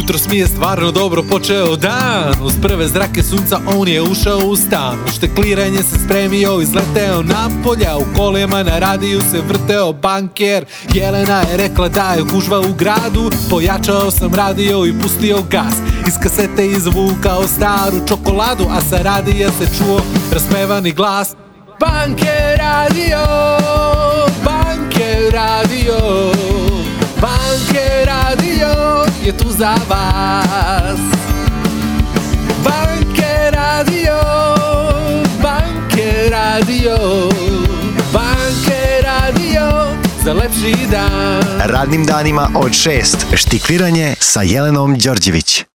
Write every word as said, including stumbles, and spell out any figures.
Jutros mi je stvarno dobro počeo dan. Uz prve zrake sunca on je ušao u stan. U štekliranje se spremio, izleteo napolja. U kolima na radiju se vrteo banker. Jelena je rekla da je gužva u gradu. Pojačao sam radio i pustio gas. Iz kasete izvukao staru čokoladu, a sa radija se čuo rasmevani glas: Banker radio, Banker radio, Banker radio je tu za vas. Banker radio, Banker radio, Banker radio za lepši dan. Radnim danima od šest. Štikliranje sa Jelenom Đorđević.